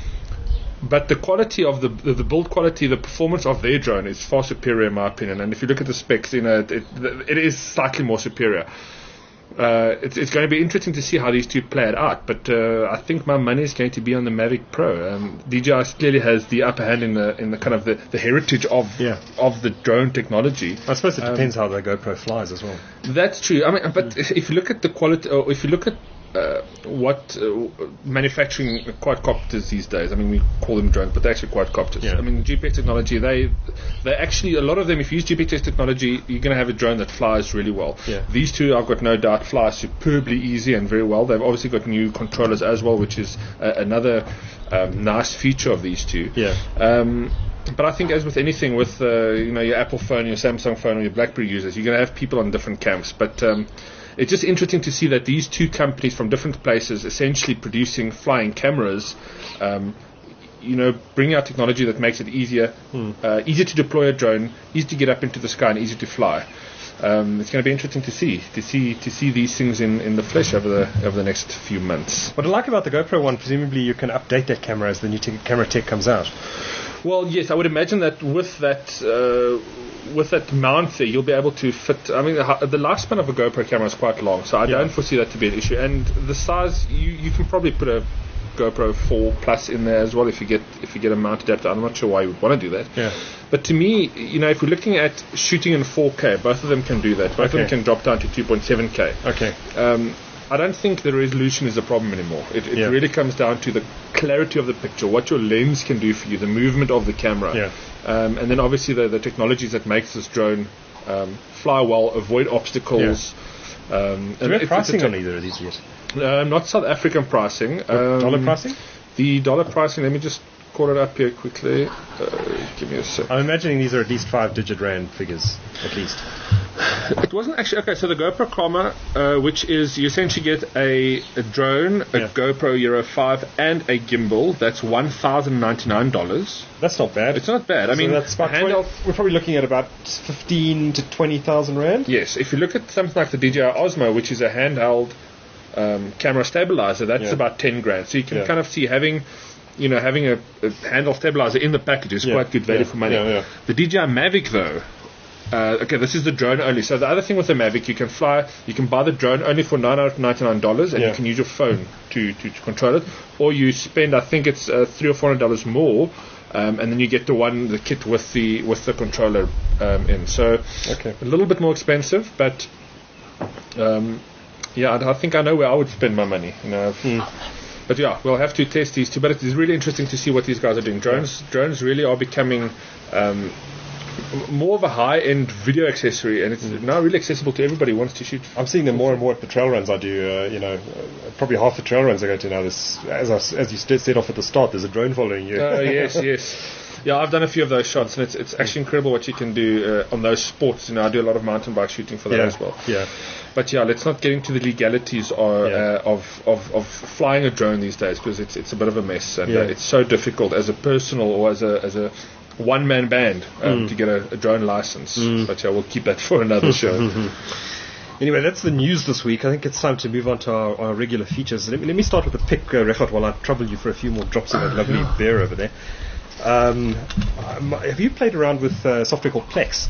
But the quality of the, the the build quality, the performance of their drone is far superior in my opinion. And if you look at the specs, you know, it, it, it is slightly more superior. Uh, it's, it's going to be interesting to see how these two play it out. But uh, I think my money is going to be on the Mavic Pro. Um, D J I clearly has the upper hand in the in the kind of the, the heritage of Yeah. of the drone technology. I suppose it Um, depends how the GoPro flies as well. That's true. I mean, but if, if you look at the quality, or if you look at uh, what uh, manufacturing quadcopters these days, I mean, we call them drones, but they're actually quadcopters. Yeah. I mean, G P S technology, they they actually, a lot of them, if you use G P S technology, you're going to have a drone that flies really well. Yeah. These two, I've got no doubt, fly superbly easy and very well. They've obviously got new controllers as well, which is uh, another um, nice feature of these two. Yeah. Um, but I think, as with anything, with uh, you know your Apple phone, your Samsung phone, or your BlackBerry users, you're going to have people on different camps. But um, it's just interesting to see that these two companies from different places, essentially producing flying cameras, um, you know, bring out technology that makes it easier, Hmm. uh, easier to deploy a drone, easy to get up into the sky, and easy to fly. Um, it's going to be interesting to see to see to see these things in, in the flesh over the over the next few months. What I like about the GoPro one, presumably you can update that camera as the new te- camera tech comes out. Well, yes, I would imagine that with that uh, with that mount there, you'll be able to fit. I mean, the, the lifespan of a GoPro camera is quite long, so I Yeah. don't foresee that to be an issue. And the size, you you can probably put a GoPro four Plus in there as well if you get if you get a mount adapter. I'm not sure why you would want to do that. Yeah. But to me, you know, if we're looking at shooting in four K, both of them can do that. Both of them Okay. can drop down to two point seven K. Okay. Um, I don't think the resolution is a problem anymore. It, it Yeah. really comes down to the clarity of the picture, what your lens can do for you, the movement of the camera, Yeah. um, and then obviously the, the technologies that makes this drone um, fly well, avoid obstacles. Um, Do we have it's- pricing it's a on either of these yet? uh, not South African pricing. Um, Dollar pricing? The dollar pricing. Let me just call it up here quickly. Uh, give me a sec. I'm imagining these are at least five-digit rand figures, at least. It wasn't actually okay. So the GoPro Karma, uh, which is you essentially get a, a drone, a Yeah. GoPro Hero five, and a gimbal. That's one thousand ninety nine dollars. That's not bad. It's not bad. I So mean, that's about handheld. twenty, we're probably looking at about fifteen to twenty thousand rand. Yes, if you look at something like the D J I Osmo, which is a handheld um, camera stabilizer, that's Yeah. about ten grand. So you can Yeah. kind of see having, you know, having a, a handheld stabilizer in the package is Yeah. quite good value Yeah. for money. Yeah, yeah. The D J I Mavic, though, Uh, okay, this is the drone only. So the other thing with the Mavic, you can fly, you can buy the drone only for nine hundred ninety-nine dollars, and Yeah. you can use your phone to, to, to control it, or you spend, I think it's uh, three or four hundred dollars more, um, and then you get the one, the kit with the with the controller um, in. So Okay. a little bit more expensive, but um, yeah, I, I think I know where I would spend my money. You know. But yeah, we'll have to test these two. But it is really interesting to see what these guys are doing. Drones, drones really are becoming um, m- more of a high-end video accessory, and it's now really accessible to everybody who wants to shoot. I'm seeing them more and more at the trail runs I do. Uh, you know, uh, probably half the trail runs I go to now. This, as I, s- as you st- said off at the start, there's a drone following you. Oh yes, yes. Yeah, I've done a few of those shots, and it's it's actually incredible what you can do uh, on those sports. You know, I do a lot of mountain bike shooting for that yeah, as well. yeah. But yeah, let's not get into the legalities or, Yeah. uh, of, of of flying a drone these days, because it's it's a bit of a mess, and Yeah. uh, it's so difficult as a personal or as a as a one man band um, Mm. to get a, a drone license. But yeah, we'll keep that for another show. Anyway, that's the news this week. I think it's time to move on to our, our regular features. Let me, let me start with a pick, uh, Rechot, while I trouble you for a few more drops of that lovely beer over there. Um, um, have you played around with uh, software called Plex?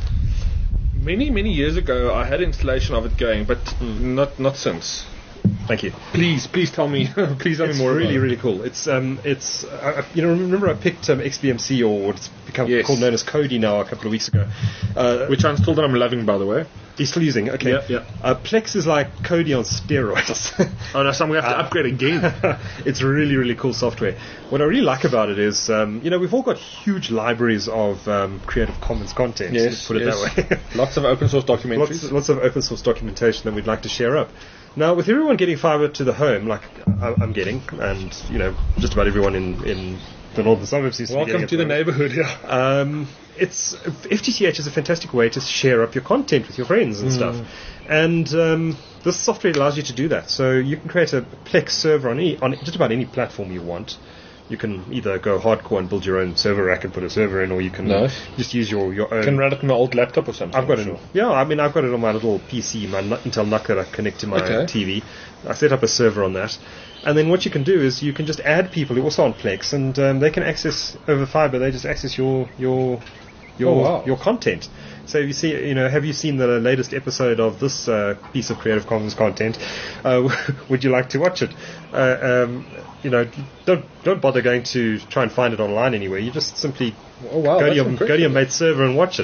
Many many years ago, I had installation of it going, but not not since. Thank you. Please, please tell me, please tell It's me more. really, about it. really cool. It's um, it's uh, you know, remember I picked um, X B M C, or what's become Yes. called known as Kodi now, a couple of weeks ago. Uh, Which I'm still that I'm loving, by the way. You're still using, okay. Yeah, yeah. Uh, Plex is like Kodi on steroids. Oh no, so I'm gonna have to upgrade again. It's really, really cool software. What I really like about it is, um, you know, we've all got huge libraries of um, Creative Commons content, Yes, let's put it yes. that way. Lots of open source documentaries. lots, lots of open source documentation that we'd like to share up. Now, with everyone getting fiber to the home, like I, I'm getting, and, you know, just about everyone in, in the northern suburbs seems to be Welcome getting to the it. neighborhood. Yeah. Um, it's F T T H is a fantastic way to share up your content with your friends and stuff, and um, this software allows you to do that. So you can create a Plex server on, any, on just about any platform you want. You can either go hardcore and build your own server rack and put a server in, or you can Nice. just use your your own. Can run it on an old laptop or something. I've got I'm it. sure. Yeah, I mean, I've got it on my little P C, my nu- Intel N U C that I connect to my Okay. T V. I set up a server on that, and then what you can do is you can just add people who are also on Plex, and um, they can access over fiber. They just access your your your Oh, wow. your content. So if you see, you know, have you seen the latest episode of this uh, piece of Creative Commons content? Uh, would you like to watch it? Uh, um, you know, don't don't bother going to try and find it online anywhere. You just simply Oh wow, go to that's your go impressive. to your mate's server and watch it.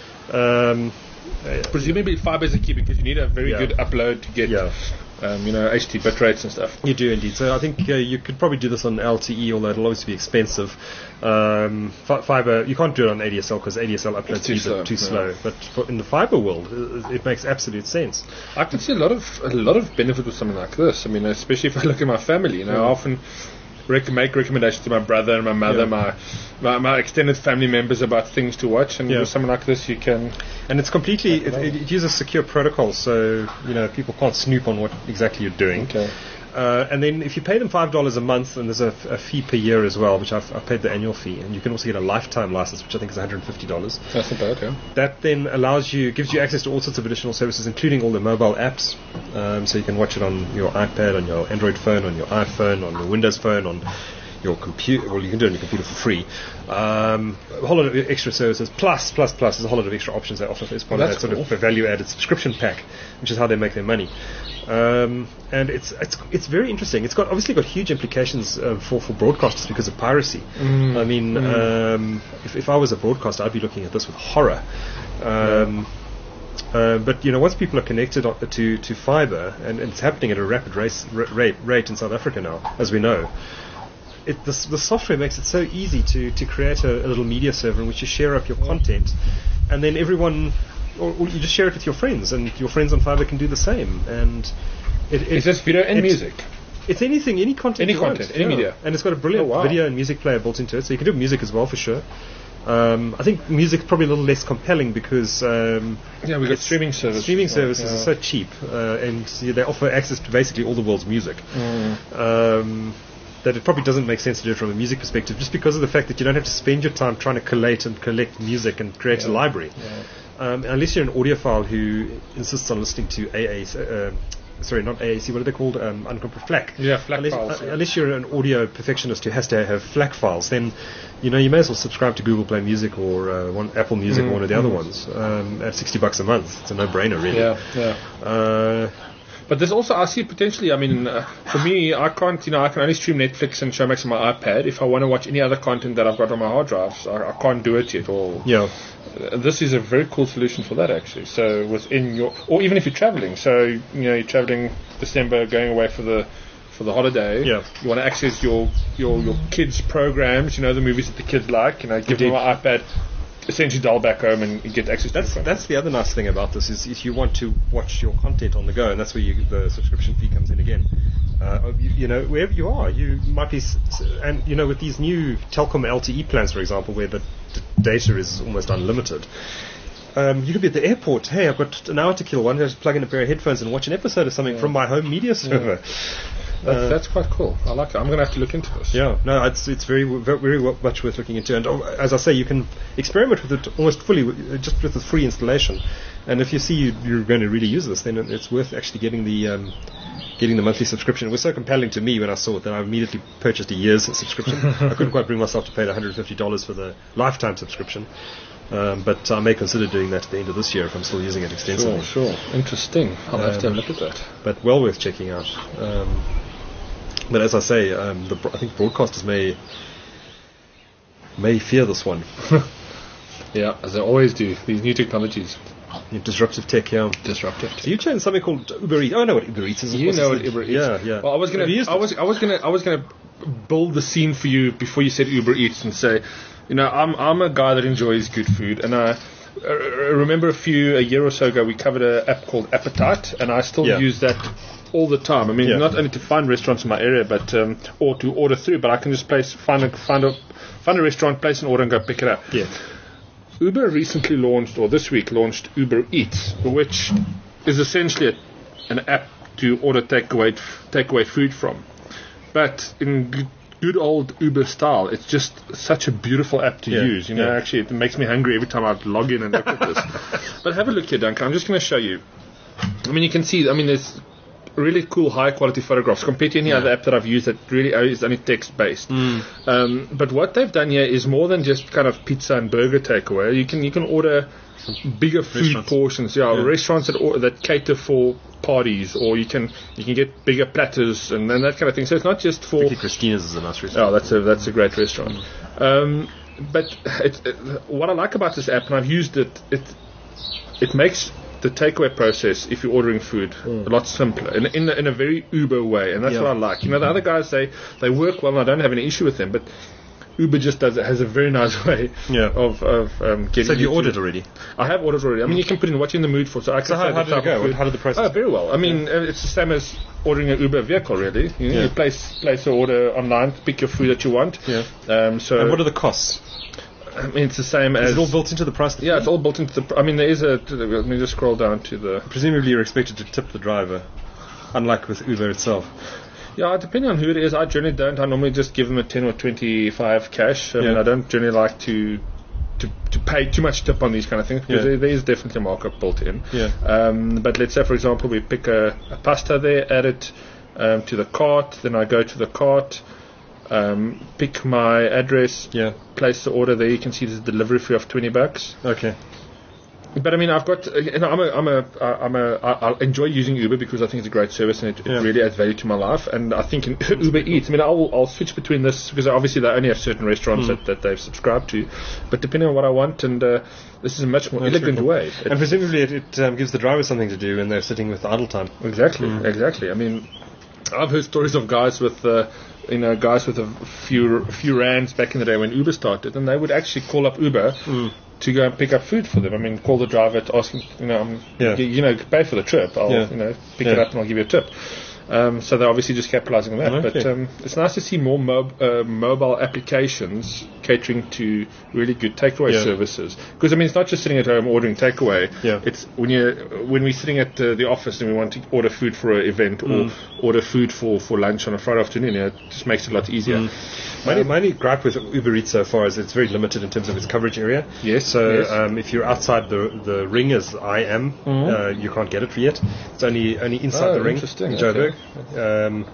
Um, Presumably fiber is a key, because you need a very Yeah. good upload to get, Yeah. um, you know, H D bit rates and stuff. You do indeed. So I think uh, you could probably do this on L T E, although it'll obviously be expensive. Um, fi- fiber, you can't do it on A D S L because A D S L upload It's too speeds are slow, too yeah. slow. But for in the fiber world, it, it makes absolute sense. I can see a lot of a lot of benefit with something like this. I mean, especially if I look at my family. You know, I often rec- make recommendations to my brother and my mother, Yeah. my, my my extended family members about things to watch. And Yeah. with something like this, you can. And it's completely, it, it, it uses secure protocols, so you know people can't snoop on what exactly you're doing. Okay. Uh, and then if you pay them five dollars a month, and there's a, f- a fee per year as well, which I've, I've paid the annual fee, and you can also get a lifetime license, which I think is one hundred fifty dollars. That's not bad. Okay. That then allows you, gives you access to all sorts of additional services, including all the mobile apps. Um, so you can watch it on your iPad, on your Android phone, on your iPhone, on your Windows phone, on your computer. Well, you can do it on your computer for free. Um, a whole lot of extra services, plus, plus, plus, there's a whole lot of extra options they offer as part of that That's sort cool. of value-added subscription pack, which is how they make their money. Um, and it's it's it's very interesting. It's got obviously got huge implications uh, for for broadcasters because of piracy. I mean, um, if if I was a broadcaster, I'd be looking at this with horror. Um, uh, but you know, once people are connected o- to to fiber, and, and it's happening at a rapid race, r- rate rate in South Africa now, as we know. It, the, the software makes it so easy to, to create a, a little media server in which you share up your content, and then everyone, or, or you just share it with your friends, and your friends on fiber can do the same. And it, it, Is this video and it- music? It's anything, any content, Any you want, content, any media. and it's got a brilliant Oh, wow. video and music player built into it, so you can do music as well for sure. Um, I think music probably a little less compelling because um, Yeah, we got it's- streaming services. Streaming now, services yeah. are so cheap, uh, and see, they offer access to basically all the world's music. Mm. Um, that it probably doesn't make sense to do it from a music perspective, just because of the fact that you don't have to spend your time trying to collate and collect music and create a library. Um, unless you're an audiophile who insists on listening to A A, uh, sorry, not A A C, what are they called? Um, uncompressed FLAC. Yeah, FLAC unless, files. uh, yeah. unless you're an audio perfectionist who has to have FLAC files, then you know you may as well subscribe to Google Play Music or uh, one Apple Music Mm, or one of the other mm. ones um, at sixty bucks a month. It's a no-brainer, really. Yeah, yeah. Uh, But there's also, I see potentially, I mean, uh, for me, I can't, you know, I can only stream Netflix and Showmax on my iPad. If I want to watch any other content that I've got on my hard drives, I, I can't do it yet. Or yeah. uh, this is a very cool solution for that, actually. So within your, or even if you're traveling, so, you know, you're traveling December, going away for the for the holiday, Yeah. you want to access your, your, your kids' programs, you know, the movies that the kids like, you know, give them Indeed. an iPad, essentially dial back home and get access to That's it. that's the other nice thing about this is if you want to watch your content on the go, and that's where you, the subscription fee comes in again. Uh, you, you know, wherever you are, you might be, s- s- and you know, with these new Telkom L T E plans, for example, where the d- data is almost unlimited. Um, you could be at the airport. Hey, I've got an hour to kill. Why don't I just plug in a pair of headphones and watch an episode of something from my home media server? That's, Uh, that's quite cool. I like it. I'm going to have to look into this. Yeah, no, it's it's very very, very wo- much worth looking into, and oh, as I say, you can experiment with it almost fully w- just with the free installation. And if you see you, you're going to really use this, then it- it's worth actually getting the um, getting the monthly subscription. It was so compelling to me when I saw it that I immediately purchased a year's subscription. I couldn't quite bring myself to pay one hundred fifty dollars for the lifetime subscription, um, but I may consider doing that at the end of this year if I'm still using it extensively. Sure, sure. Interesting. I'll have to have a look at that. But well worth checking out. Um, but as I say, um, the, bro- I think broadcasters may may fear this one. Yeah, as they always do. These new technologies. Disruptive tech, yeah. Disruptive. So you changed something called Uber Eats. Oh, I know what Uber Eats is. You What's know this what thing? Uber Eats. Yeah, yeah. Well, I was gonna, Have you used I it? was, I was gonna, I was gonna build the scene for you before you said Uber Eats and say, you know, I'm, I'm a guy that enjoys good food, and I, I remember a few a year or so ago we covered an app called Appetite, and I still Yeah. use that all the time. I mean, Yeah. not only to find restaurants in my area, but um, or to order through, but I can just place find a find a find a restaurant, place an order, and go pick it up. Yeah. Uber recently launched, or this week launched, Uber Eats, which is essentially a, an app to order takeaway takeaway food from. But in g- good old Uber style, it's just such a beautiful app to Yeah, use. You know, yeah. actually, it makes me hungry every time I log in and look at this. But have a look here, Duncan. I'm just going to show you. I mean, you can see. I mean, there's really cool high quality photographs compared to any other app that I've used that really is only text based. Um, but what they've done here is more than just kind of pizza and burger takeaway. You can you can order bigger food Restaurants. portions. Yeah, Yeah. restaurants that or, that cater for parties, or you can you can get bigger platters and, and that kind of thing. So it's not just for. Vicky Christina's is a nice restaurant. Oh, that's a that's a great restaurant. Um, but it, it, what I like about this app, and I've used it, it it makes the takeaway process, if you're ordering food, a lot simpler in in, in a very Uber way, and that's Yeah. what I like. You know, the other guys they they work well, and I don't have any issue with them, but Uber just does it has a very nice way Yeah. of of um, getting. So have you to- ordered already? I have ordered already. I mean, you can put in what you're in the mood for. So I can So how- say the how did it type go? of food. How did the process Oh, go? very well. I mean, uh, it's the same as ordering an Uber vehicle, really. You, know, Yeah. you place place an order online, pick your food that you want. Yeah. Um, so And what are the costs? I mean, it's the same Is as it all built into the price? of the yeah, fee? it's all built into the. Pr- I mean, there is a. To the, let me just scroll down to the. Presumably you're expected to tip the driver, unlike with Uber itself. Yeah, depending on who it is, I generally don't. I normally just give them a ten or twenty-five cash. I mean, Yeah. I don't generally like to. To, to pay too much tip on these kind of things because Yeah. there, there is definitely a markup built in. Yeah. Um, but let's say, for example, we pick a, a pasta there, add it um, to the cart, then I go to the cart, um, pick my address, Yeah. place the order there. You can see there's a delivery fee of twenty bucks. Okay. But I mean, I've got, uh, you know, I'm a, I'm a, uh, I'm a, I, I enjoy using Uber because I think it's a great service and it, Yeah. it really adds value to my life. And I think in Uber Eats, I mean, I'll, I'll switch between this because obviously they only have certain restaurants that, that they've subscribed to. But depending on what I want, and uh, this is a much more That's elegant very cool. way. And presumably it, it um, gives the driver something to do when they're sitting with idle time. Exactly, exactly. I mean, I've heard stories of guys with, uh, you know, guys with a few few rands back in the day when Uber started, and they would actually call up Uber to go and pick up food for them. I mean, call the driver to ask him, you know, um, Yeah. you, you know, pay for the trip. I'll, Yeah. you know, pick Yeah. it up and I'll give you a tip. Um, so they're obviously just capitalizing on that. Okay. But um, it's nice to see more mob, uh, mobile applications catering to really good takeaway Yeah. services. Because, I mean, it's not just sitting at home ordering takeaway. Yeah. It's when, you when we're sitting at uh, the office and we want to order food for an event Mm. or order food for, for lunch on a Friday afternoon, you know, it just makes it a lot easier. Mm. My, only, my only gripe with Uber Eats so far is it's very limited in terms of its coverage area. Yes, So yes. Um, if you're outside the the ring, as I am, uh, you can't get it yet. It's only only inside Oh, the ring interesting. in Okay. Joburg. Um,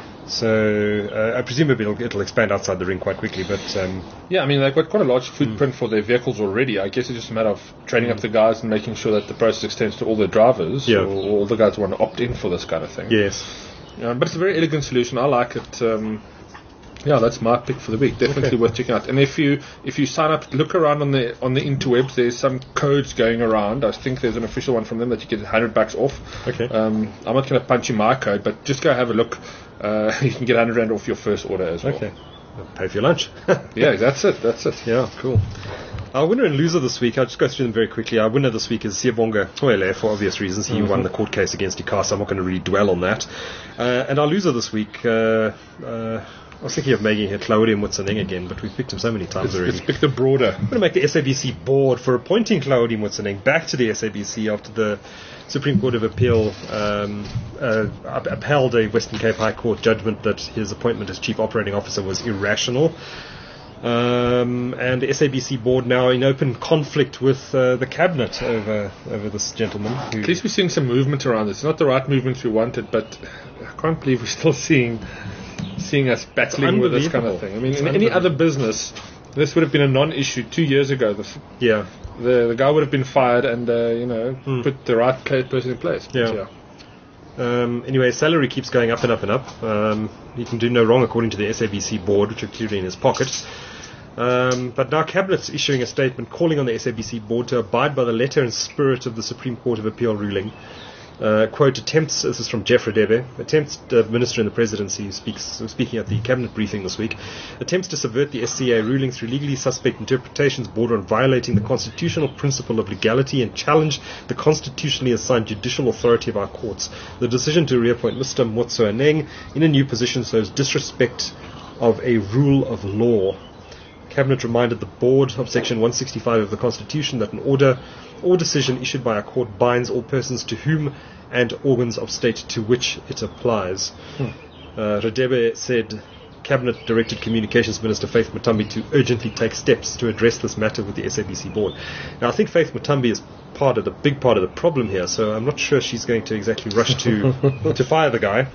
so uh, I presume it'll, it'll expand outside the ring quite quickly. But um, Yeah, I mean, they've got quite a large footprint for their vehicles already. I guess it's just a matter of training up the guys and making sure that the process extends to all the drivers Yeah. or, or all the guys who want to opt in for this kind of thing. yes, Um, but it's a very elegant solution. I like it. Um, yeah, that's my pick for the week. Definitely Okay. worth checking out. And if you if you sign up, look around on the on the interwebs. There's some codes going around. I think there's an official one from them that you get one hundred bucks off. Okay. Um, I'm not going to punch in my code, but just go have a look. Uh, you can get one hundred rand off your first order as well. okay. Pay for your lunch. Yeah, that's it. That's it. Yeah, cool. Our winner and loser this week, I'll just go through them very quickly. Our winner this week is Siyabonga Toile, for obvious reasons. He won the court case against ICASA. I'm not going to really dwell on that. Uh, and our loser this week, uh, uh, I was thinking of making it Claudia Mutsaneng again, but we've picked him so many times already. Let's pick the broader. I'm going to make the S A B C board for appointing Claudia Mutsaneng back to the S A B C after the Supreme Court of Appeal um, uh, up- upheld a Western Cape High Court judgment that his appointment as Chief Operating Officer was irrational. Um, and the S A B C board now in open conflict with uh, the cabinet over over this gentleman. Who, At least we're seeing some movement around this. It's not the right movement we wanted, but I can't believe we're still seeing seeing us battling with this kind of thing. I mean, It's in any other business, this would have been a non-issue two years ago. The f- yeah, the, the guy would have been fired and, uh, you know, put the right pla- person in place. But, Yeah. Um, anyway, his salary keeps going up and up and up. Um, he can do no wrong according to the S A B C board, which are clearly in his pocket. Um, but now Cabinet's issuing a statement calling on the S A B C board to abide by the letter and spirit of the Supreme Court of Appeal ruling. Uh, quote, attempts, this is from Jeff Radebe, attempts, uh, Minister in the Presidency, who speaks, who speaking at the Cabinet briefing this week, attempts to subvert the S C A ruling through legally suspect interpretations border on violating the constitutional principle of legality and challenge the constitutionally assigned judicial authority of our courts. The decision to reappoint Mister Motsoeneng in a new position shows disrespect of a rule of law. Cabinet reminded the board of Section one sixty-five of the Constitution that an order or decision issued by a court binds all persons to whom and organs of state to which it applies. Hmm. Uh, Radebe said Cabinet directed Communications Minister Faith Mutambi to urgently take steps to address this matter with the S A B C board. Now, I think Faith Mutambi is part of the big part of the problem here, so I'm not sure she's going to exactly rush to to fire the guy.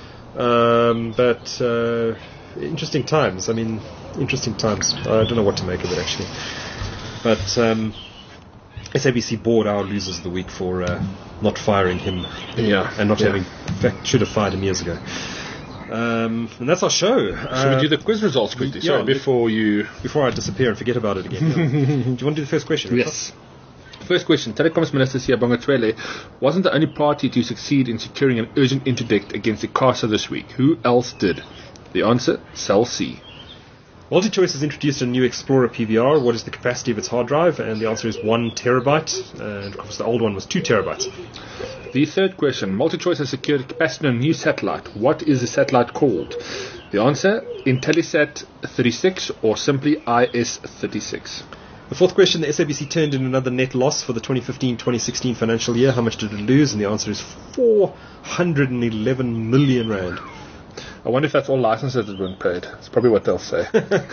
Um, but uh, interesting times. I mean, interesting times. I don't know what to make of it actually. But um, S A B C board our losers of the week for uh, not firing him, Yeah. and not Yeah. having, in fact, should have fired him years ago. Um, and that's our show. Should Uh, we do the quiz results quickly? yeah, Sorry, before you... before I disappear and forget about it again. Yeah. Do you want to do the first question? Yes. First question. Telecoms Minister Siyabonga Twele wasn't the only party to succeed in securing an urgent interdict against ICASA this week. Who else did? The answer, Cell C. MultiChoice has introduced a new Explorer P V R. What is the capacity of its hard drive? And the answer is one terabyte. And of course, the old one was two terabytes. The third question. MultiChoice has secured capacity on a new satellite. What is the satellite called? The answer, Intellisat thirty-six or simply I S thirty-six. The fourth question, the S A B C turned in another net loss for the twenty fifteen twenty sixteen financial year. How much did it lose? And the answer is four hundred eleven million rand. I wonder if that's all licenses that weren't paid. It's probably what they'll say.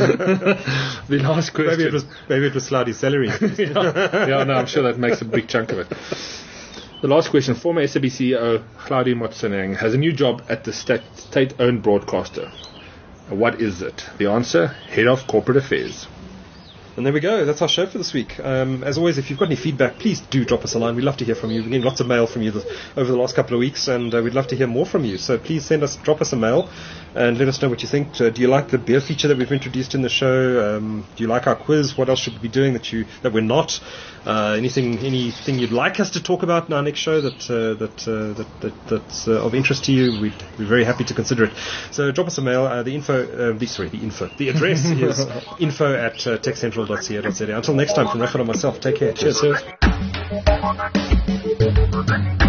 The last question. Maybe it was maybe it was Sladi's salary. yeah, yeah, no, I'm sure that makes a big chunk of it. The last question. Former S A B C E O Claudia Motsoeneng has a new job at the state, state-owned broadcaster. What is it? The answer, Head of Corporate Affairs. And there we go. That's our show for this week. Um, as always, if you've got any feedback, please do drop us a line. We'd love to hear from you. We've been getting lots of mail from you this, over the last couple of weeks, and uh, we'd love to hear more from you. So please send us, drop us a mail, and let us know what you think. Uh, do you like the beer feature that we've introduced in the show? Um, do you like our quiz? What else should we be doing that you that we're not? Uh, anything anything you'd like us to talk about in our next show that uh, that, uh, that that that's uh, of interest to you? We'd be very happy to consider it. So drop us a mail. Uh, the info, uh, the, sorry, the info. The address is info at uh, techcentral dot co dot za. Until next time, from Rafa and myself, take care. Cheers. Cheers.